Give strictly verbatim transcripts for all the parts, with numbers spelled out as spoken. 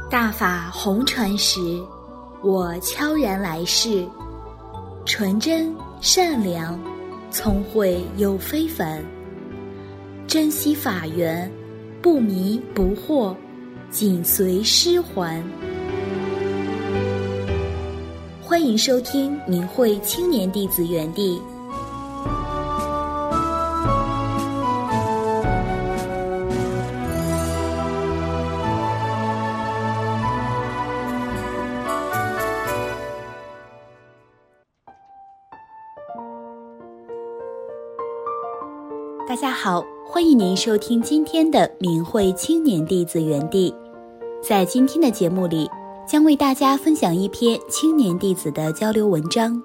大法红传时，我悄然来世，纯真善良，聪慧又非凡，珍惜法缘，不迷不惑，紧随师还。欢迎收听明慧青年弟子园地。大家好，欢迎您收听今天的明慧青年弟子园地。在今天的节目里，将为大家分享一篇青年弟子的交流文章。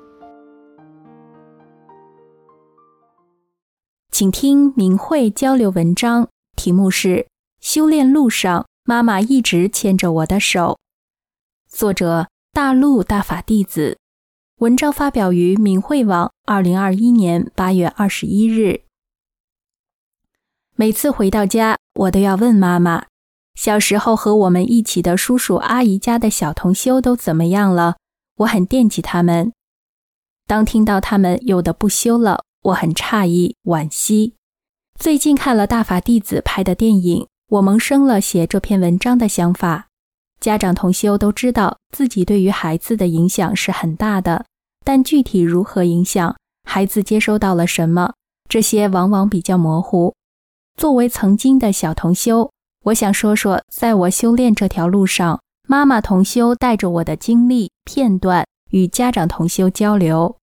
请听明慧交流文章，题目是修炼路上，妈妈一直牵着我的手。作者大陆大法弟子，文章发表于明慧网二零二一年八月二十一日。每次回到家，我都要问妈妈，小时候和我们一起的叔叔阿姨家的小同修都怎么样了？我很惦记他们。当听到他们有的不修了，我很诧异惋惜。最近看了大法弟子拍的电影，我萌生了写这篇文章的想法。家长同修都知道自己对于孩子的影响是很大的，但具体如何影响，孩子接收到了什么，这些往往比较模糊。作为曾经的小同修，我想说说在我修炼这条路上，妈妈同修带着我的经历片段与家长同修交流。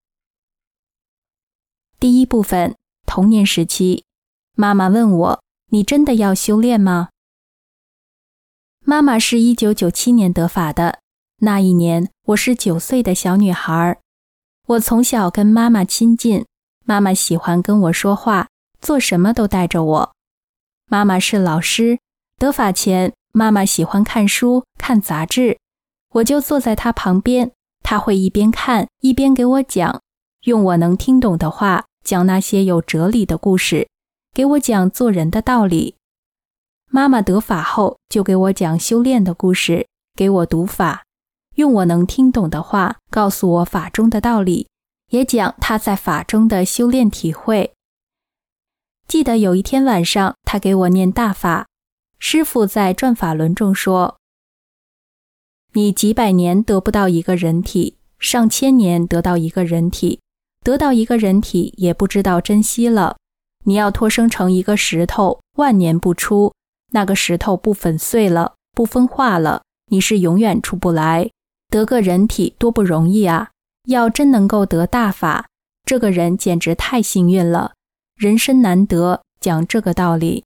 第一部分，童年时期，妈妈问我，你真的要修炼吗？妈妈是一九九七年得法的，那一年我是九岁的小女孩。我从小跟妈妈亲近，妈妈喜欢跟我说话，做什么都带着我。妈妈是老师，得法前，妈妈喜欢看书、看杂志，我就坐在她旁边，她会一边看一边给我讲，用我能听懂的话讲那些有哲理的故事，给我讲做人的道理。妈妈得法后就给我讲修炼的故事，给我读法，用我能听懂的话告诉我法中的道理，也讲她在法中的修炼体会。记得有一天晚上，他给我念大法，师父在转法轮中说，你几百年得不到一个人体，上千年得到一个人体，得到一个人体也不知道珍惜了，你要脱生成一个石头，万年不出，那个石头不粉碎了，不分化了，你是永远出不来。得个人体多不容易啊，要真能够得大法，这个人简直太幸运了，人生难得，讲这个道理。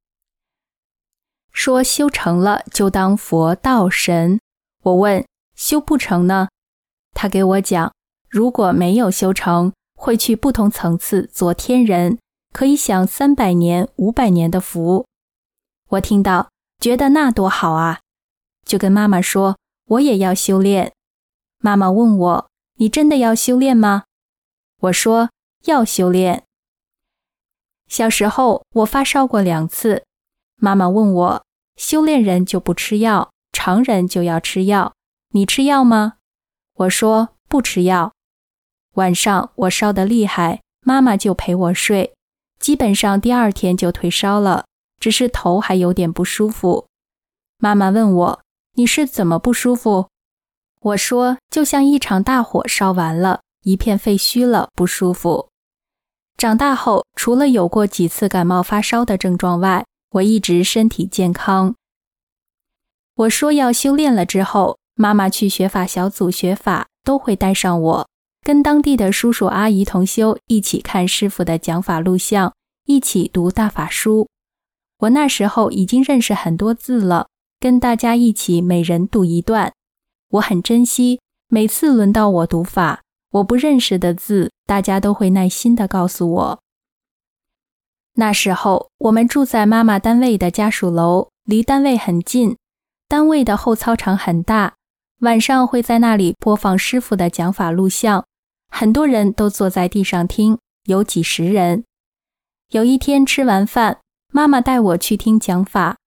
说修成了就当佛道神，我问修不成呢？他给我讲，如果没有修成，会去不同层次做天人，可以享三百年、五百年的福。我听到，觉得那多好啊，就跟妈妈说，我也要修炼。妈妈问我，你真的要修炼吗？我说，要修炼。小时候我发烧过两次，妈妈问我，修炼人就不吃药，常人就要吃药，你吃药吗？我说不吃药。晚上我烧得厉害，妈妈就陪我睡，基本上第二天就退烧了，只是头还有点不舒服。妈妈问我，你是怎么不舒服？我说就像一场大火烧完了，一片废墟了，不舒服。长大后，除了有过几次感冒发烧的症状外，我一直身体健康。我说要修炼了之后，妈妈去学法小组学法，都会带上我，跟当地的叔叔阿姨同修一起看师父的讲法录像，一起读大法书。我那时候已经认识很多字了，跟大家一起每人读一段。我很珍惜，每次轮到我读法，我不认识的字，大家都会耐心地告诉我。那时候我们住在妈妈单位的家属楼，离单位很近，单位的后操场很大，晚上会在那里播放师父的讲法录像，很多人都坐在地上听，有几十人。有一天吃完饭，妈妈带我去听讲法，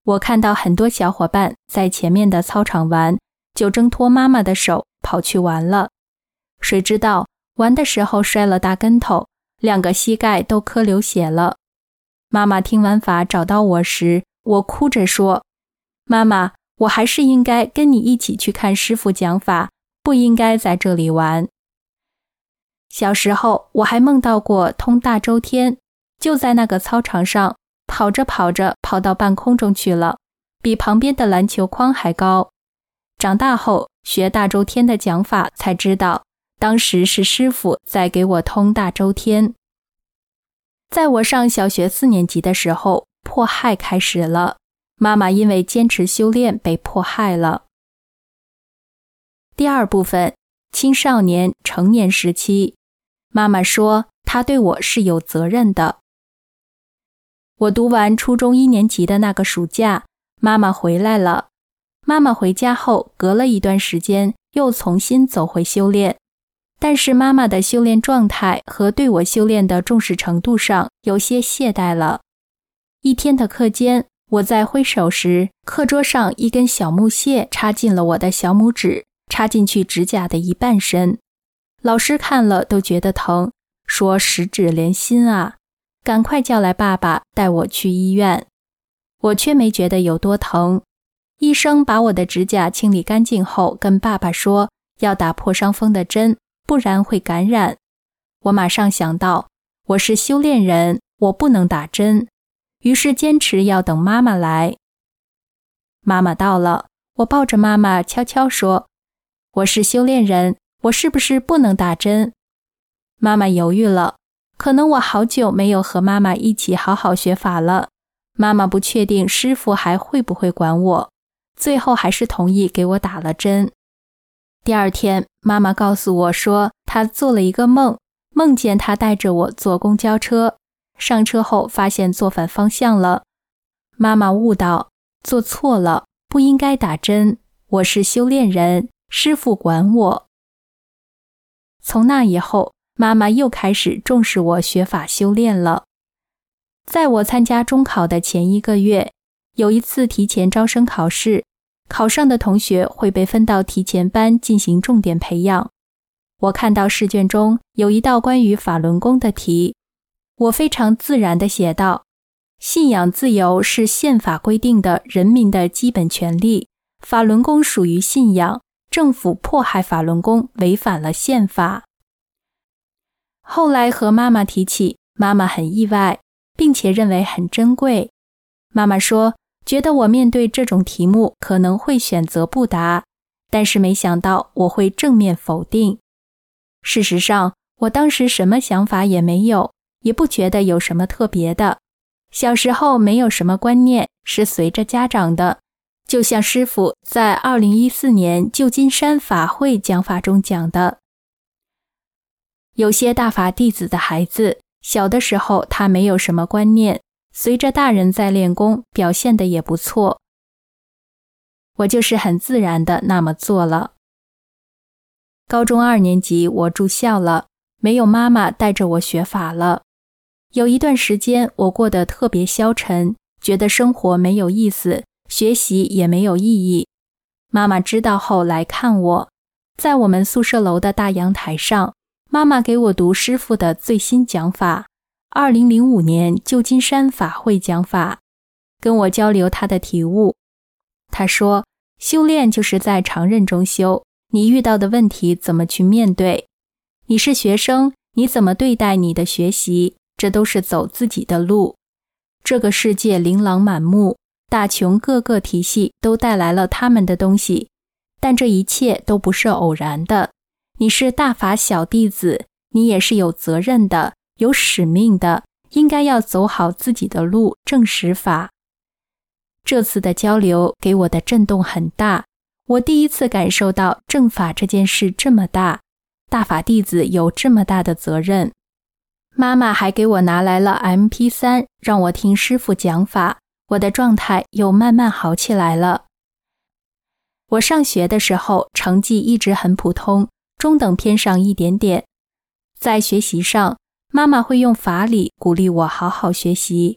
我看到很多小伙伴在前面的操场玩，就挣脱妈妈的手跑去玩了。谁知道玩的时候摔了大跟头，两个膝盖都磕流血了。妈妈听完法找到我时，我哭着说：妈妈，我还是应该跟你一起去看师父讲法，不应该在这里玩。小时候我还梦到过通大周天，就在那个操场上，跑着跑着跑到半空中去了，比旁边的篮球框还高。长大后学大周天的讲法才知道，当时是师父在给我通大周天。在我上小学四年级的时候，迫害开始了，妈妈因为坚持修炼被迫害了。第二部分，青少年成年时期，妈妈说她对我是有责任的。我读完初中一年级的那个暑假，妈妈回来了。妈妈回家后，隔了一段时间，又重新走回修炼。但是妈妈的修炼状态和对我修炼的重视程度上有些懈怠了。一天的课间，我在挥手时，课桌上一根小木屑插进了我的小拇指，插进去指甲的一半深。老师看了都觉得疼，说十指连心啊，赶快叫来爸爸带我去医院。我却没觉得有多疼。医生把我的指甲清理干净后，跟爸爸说要打破伤风的针，不然会感染。我马上想到，我是修炼人，我不能打针，于是坚持要等妈妈来。妈妈到了，我抱着妈妈悄悄说：我是修炼人，我是不是不能打针？妈妈犹豫了，可能我好久没有和妈妈一起好好学法了，妈妈不确定师父还会不会管我，最后还是同意给我打了针。第二天，妈妈告诉我说，她做了一个梦，梦见她带着我坐公交车，上车后发现坐反方向了。妈妈悟到，做错了，不应该打针，我是修炼人，师父管我。从那以后，妈妈又开始重视我学法修炼了。在我参加中考的前一个月，有一次提前招生考试，考上的同学会被分到提前班进行重点培养。我看到试卷中有一道关于法轮功的题，我非常自然地写道：信仰自由是宪法规定的人民的基本权利，法轮功属于信仰，政府迫害法轮功违反了宪法。后来和妈妈提起，妈妈很意外，并且认为很珍贵。妈妈说，觉得我面对这种题目可能会选择不答，但是没想到我会正面否定。事实上，我当时什么想法也没有，也不觉得有什么特别的。小时候没有什么观念，是随着家长的。就像师父在二零一四年旧金山法会讲法中讲的，有些大法弟子的孩子，小的时候他没有什么观念，随着大人在练功，表现得也不错。我就是很自然地那么做了。高中二年级我住校了，没有妈妈带着我学法了。有一段时间我过得特别消沉，觉得生活没有意思，学习也没有意义。妈妈知道后来看我，在我们宿舍楼的大阳台上，妈妈给我读师父的最新讲法，二零零五年旧金山法会讲法，跟我交流她的体悟。她说，修炼就是在常认中修，你遇到的问题怎么去面对？你是学生，你怎么对待你的学习？这都是走自己的路。这个世界琳琅满目，大穷各个体系都带来了他们的东西，但这一切都不是偶然的。你是大法小弟子，你也是有责任的，有使命的，应该要走好自己的路，证实法。这次的交流给我的震动很大，我第一次感受到正法这件事这么大，大法弟子有这么大的责任。妈妈还给我拿来了 M P 三， 让我听师父讲法，我的状态又慢慢好起来了。我上学的时候成绩一直很普通，中等偏上一点点。在学习上，妈妈会用法理鼓励我好好学习，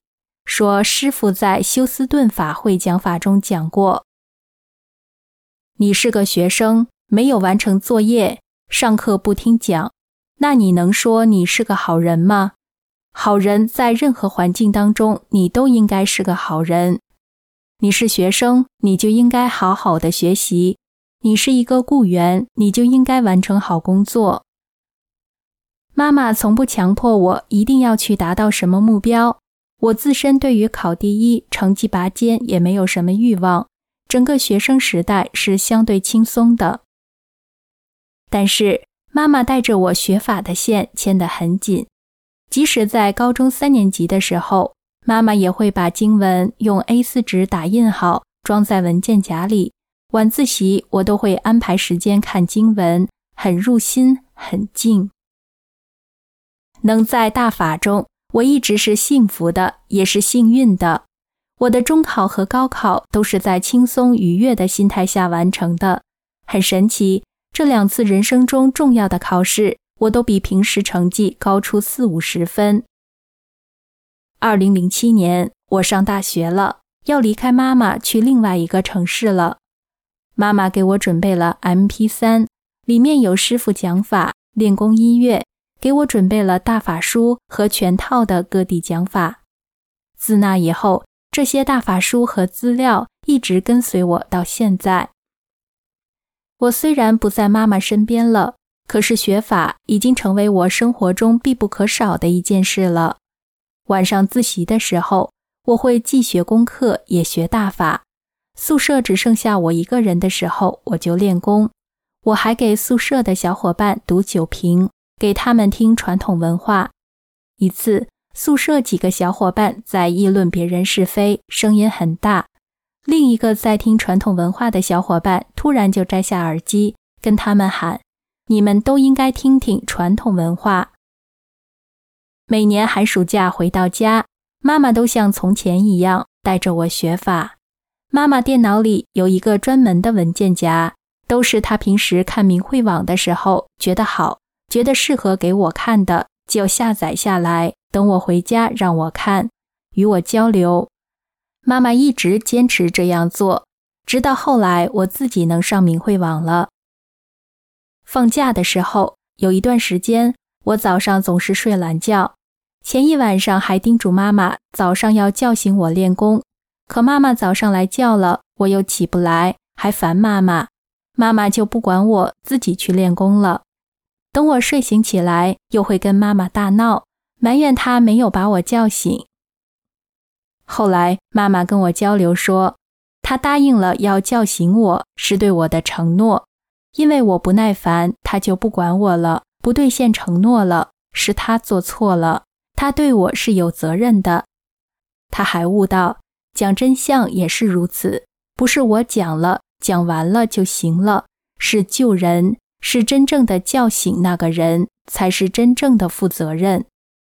说师父在休斯顿法会讲法中讲过，你是个学生，没有完成作业，上课不听讲，那你能说你是个好人吗？好人在任何环境当中，你都应该是个好人。你是学生，你就应该好好的学习；你是一个雇员，你就应该完成好工作。妈妈从不强迫我一定要去达到什么目标，我自身对于考第一、成绩拔尖也没有什么欲望，整个学生时代是相对轻松的。但是妈妈带着我学法的线牵得很紧，即使在高中三年级的时候，妈妈也会把经文用 A 四 纸打印好，装在文件夹里。晚自习我都会安排时间看经文，很入心，很静。能在大法中，我一直是幸福的，也是幸运的。我的中考和高考都是在轻松愉悦的心态下完成的。很神奇，这两次人生中重要的考试，我都比平时成绩高出四五十分。二零零七年，我上大学了，要离开妈妈去另外一个城市了。妈妈给我准备了 M P 三， 里面有师父讲法、练功音乐，给我准备了大法书和全套的各地讲法。自那以后，这些大法书和资料一直跟随我到现在。我虽然不在妈妈身边了，可是学法已经成为我生活中必不可少的一件事了。晚上自习的时候，我会既学功课也学大法。宿舍只剩下我一个人的时候，我就练功。我还给宿舍的小伙伴读酒评，给他们听传统文化。一次，宿舍几个小伙伴在议论别人是非，声音很大。另一个在听传统文化的小伙伴突然就摘下耳机，跟他们喊：你们都应该听听传统文化。每年寒暑假回到家，妈妈都像从前一样带着我学法。妈妈电脑里有一个专门的文件夹，都是她平时看明慧网的时候觉得好，觉得适合给我看的，就下载下来，等我回家让我看，与我交流。妈妈一直坚持这样做，直到后来我自己能上明慧网了。放假的时候，有一段时间，我早上总是睡懒觉，前一晚上还叮嘱妈妈早上要叫醒我练功，可妈妈早上来叫了，我又起不来，还烦妈妈，妈妈就不管我，自己去练功了。等我睡醒起来，又会跟妈妈大闹，埋怨她没有把我叫醒。后来妈妈跟我交流说，她答应了要叫醒我，是对我的承诺，因为我不耐烦，她就不管我了，不兑现承诺了，是她做错了，她对我是有责任的。她还悟到，讲真相也是如此，不是我讲了，讲完了就行了，是救人，是真正的叫醒那个人，才是真正的负责任。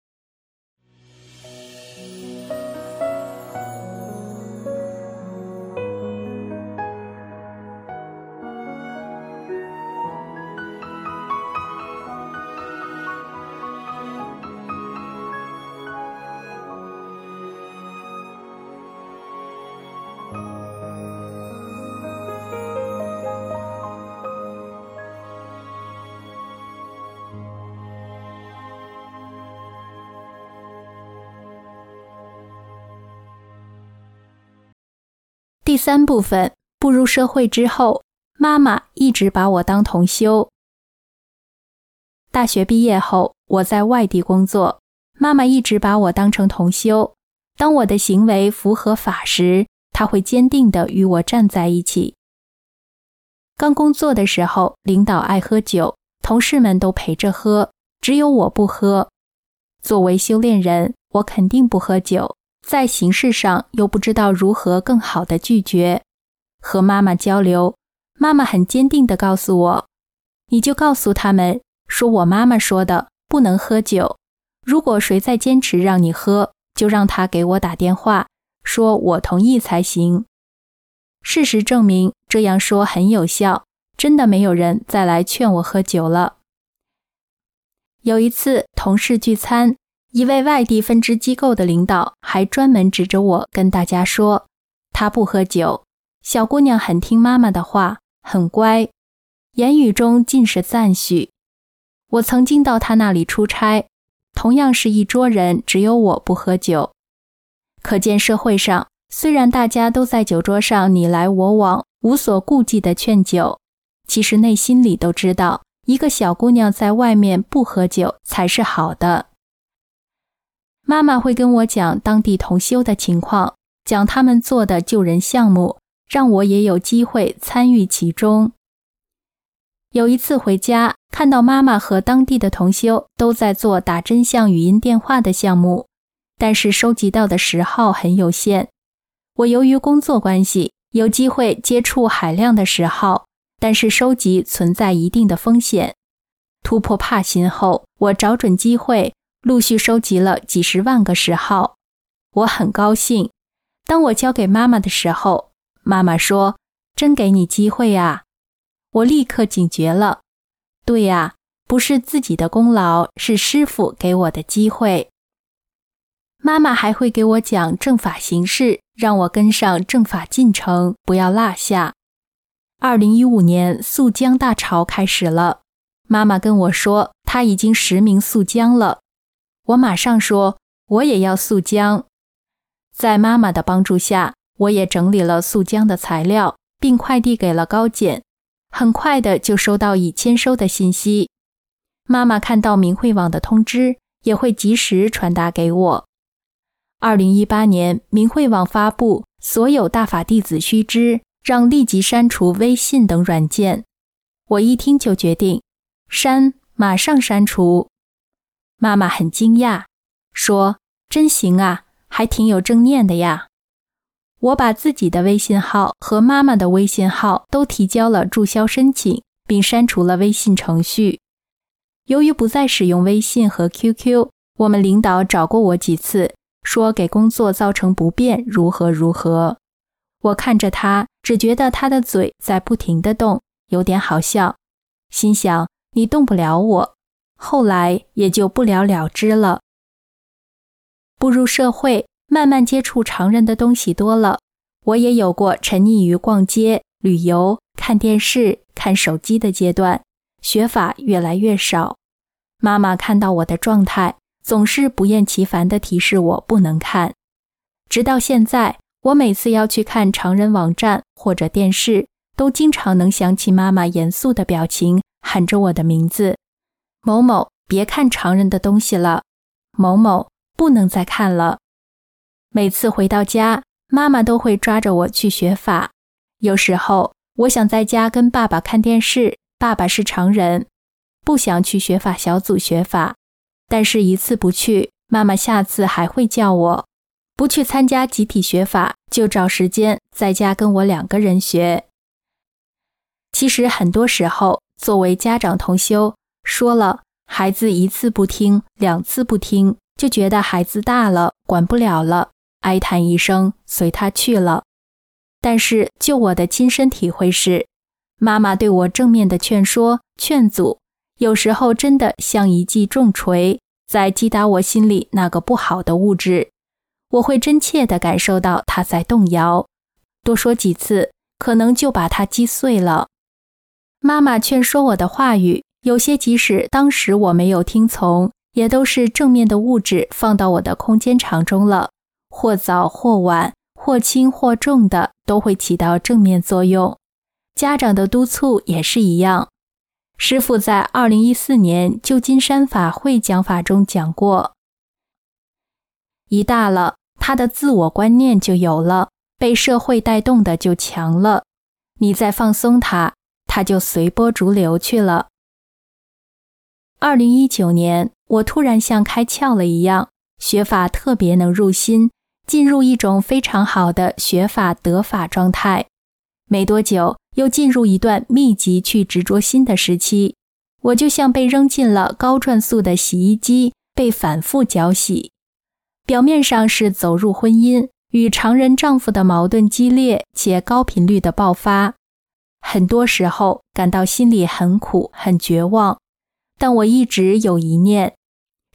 第三部分，步入社会之后，妈妈一直把我当同修。大学毕业后，我在外地工作，妈妈一直把我当成同修。当我的行为符合法时，她会坚定地与我站在一起。刚工作的时候，领导爱喝酒，同事们都陪着喝，只有我不喝。作为修炼人，我肯定不喝酒，在形式上又不知道如何更好地拒绝。和妈妈交流，妈妈很坚定地告诉我，你就告诉他们，说我妈妈说的，不能喝酒。如果谁再坚持让你喝，就让他给我打电话，说我同意才行。事实证明，这样说很有效，真的没有人再来劝我喝酒了。有一次同事聚餐， 一位外地分支机构的领导还专门指着我跟大家说，他不喝酒，小姑娘很听妈妈的话，很乖，言语中尽是赞许。我曾经到他那里出差，同样是一桌人，只有我不喝酒。可见社会上，虽然大家都在酒桌上你来我往，无所顾忌地劝酒，其实内心里都知道，一个小姑娘在外面不喝酒才是好的。妈妈会跟我讲当地同修的情况，讲他们做的救人项目，让我也有机会参与其中。有一次回家，看到妈妈和当地的同修都在做打真相语音电话的项目，但是收集到的时号很有限。我由于工作关系，有机会接触海量的时号，但是收集存在一定的风险。突破怕心后，我找准机会，陆续收集了几十万个时号。我很高兴。当我交给妈妈的时候，妈妈说：“真给你机会啊。”我立刻警觉了。对呀，不是自己的功劳，是师父给我的机会。妈妈还会给我讲正法行事，让我跟上正法进程，不要落下。二零一五年溯江大潮开始了，妈妈跟我说她已经实名溯江了。我马上说我也要溯江。在妈妈的帮助下，我也整理了溯江的材料，并快递给了高检。很快的就收到已签收的信息。妈妈看到明慧网的通知，也会及时传达给我。二零一八年，明慧网发布所有大法弟子须知，让立即删除微信等软件。我一听就决定，删，马上删除。妈妈很惊讶，说：“真行啊，还挺有正念的呀。”我把自己的微信号和妈妈的微信号都提交了注销申请，并删除了微信程序。由于不再使用微信和 Q Q， 我们领导找过我几次，说给工作造成不便，如何如何。我看着他，只觉得他的嘴在不停地动，有点好笑，心想你动不了我，后来也就不了了之了。步入社会，慢慢接触常人的东西多了，我也有过沉溺于逛街、旅游、看电视、看手机的阶段，学法越来越少。妈妈看到我的状态，总是不厌其烦地提示我不能看。直到现在，我每次要去看常人网站或者电视，都经常能想起妈妈严肃的表情，喊着我的名字：某某，别看常人的东西了，某某，不能再看了。每次回到家，妈妈都会抓着我去学法。有时候我想在家跟爸爸看电视，爸爸是常人，不想去学法小组学法，但是一次不去，妈妈下次还会叫我。不去参加集体学法，就找时间在家跟我两个人学。其实很多时候，作为家长同修，说了孩子一次不听，两次不听，就觉得孩子大了，管不了了，哀叹一声，随他去了。但是就我的亲身体会是，妈妈对我正面的劝说、劝阻，有时候真的像一记重锤，在击打我心里那个不好的物质。我会真切地感受到它在动摇，多说几次，可能就把它击碎了。妈妈劝说我的话语，有些即使当时我没有听从，也都是正面的物质放到我的空间场中了，或早或晚，或轻或重的，都会起到正面作用。家长的督促也是一样。师父在二零一四年旧金山法会讲法中讲过，一大了，他的自我观念就有了，被社会带动的就强了，你再放松他，他就随波逐流去了。二零一九年，我突然像开窍了一样，学法特别能入心，进入一种非常好的学法得法状态。没多久，又进入一段密集去执着心的时期，我就像被扔进了高转速的洗衣机，被反复搅洗。表面上是走入婚姻，与常人丈夫的矛盾激烈且高频率的爆发，很多时候感到心里很苦很绝望。但我一直有一念，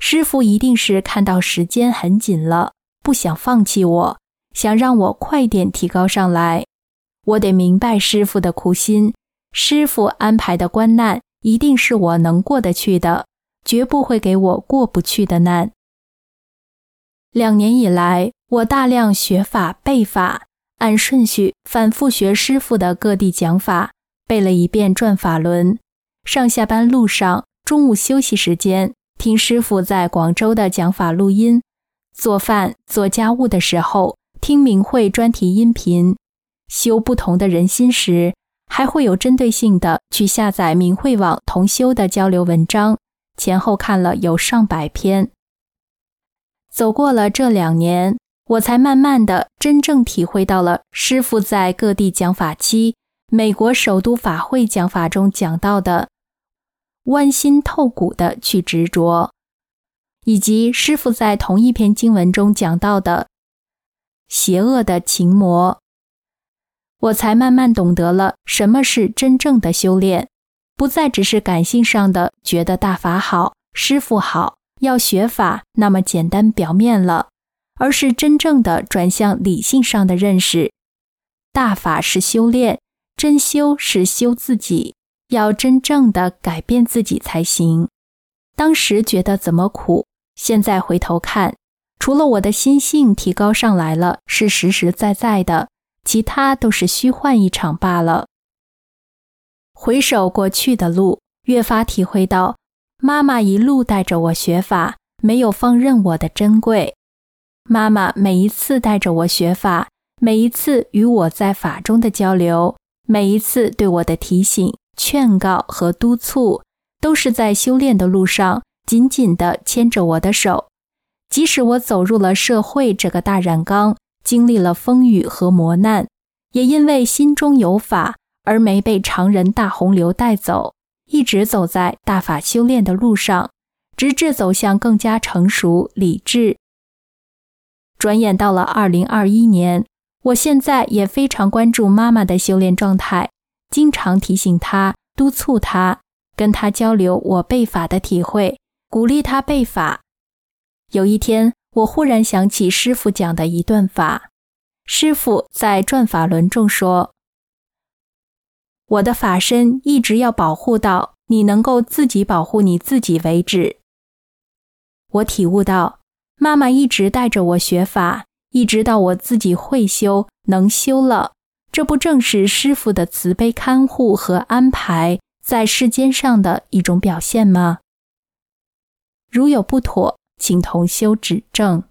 师父一定是看到时间很紧了，不想放弃我，想让我快点提高上来。我得明白师父的苦心，师父安排的关难一定是我能过得去的，绝不会给我过不去的难。两年以来，我大量学法背法，按顺序反复学师父的各地讲法，背了一遍转法轮。上下班路上，中午休息时间，听师父在广州的讲法录音，做饭做家务的时候听明慧专题音频，修不同的人心时，还会有针对性的去下载明慧网同修的交流文章，前后看了有上百篇。走过了这两年，我才慢慢的真正体会到了师父在各地讲法期，美国首都法会讲法中讲到的剜心透骨的去执着，以及师父在同一篇经文中讲到的邪恶的情魔。我才慢慢懂得了什么是真正的修炼，不再只是感性上的觉得大法好，师父好，要学法那么简单表面了，而是真正的转向理性上的认识。大法是修炼，真修是修自己，要真正的改变自己才行。当时觉得怎么苦，现在回头看，除了我的心性提高上来了，是实实在在的，其他都是虚幻一场罢了。回首过去的路，越发体会到妈妈一路带着我学法，没有放任我的珍贵。妈妈每一次带着我学法，每一次与我在法中的交流，每一次对我的提醒、劝告和督促，都是在修炼的路上紧紧地牵着我的手。即使我走入了社会这个大染缸，经历了风雨和磨难，也因为心中有法而没被常人大洪流带走，一直走在大法修炼的路上，直至走向更加成熟理智。转眼到了二零二一年，我现在也非常关注妈妈的修炼状态，经常提醒她，督促她，跟她交流我背法的体会，鼓励她背法。有一天，我忽然想起师父讲的一段法。师父在转法轮中说，我的法身一直要保护到你能够自己保护你自己为止。我体悟到，妈妈一直带着我学法，一直到我自己会修能修了，这不正是师父的慈悲看护和安排在世间上的一种表现吗？如有不妥，请同修指正。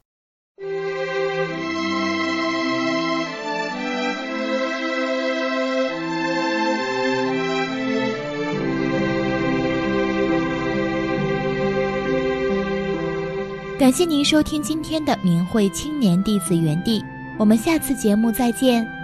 感谢您收听今天的明慧青年弟子园地，我们下次节目再见。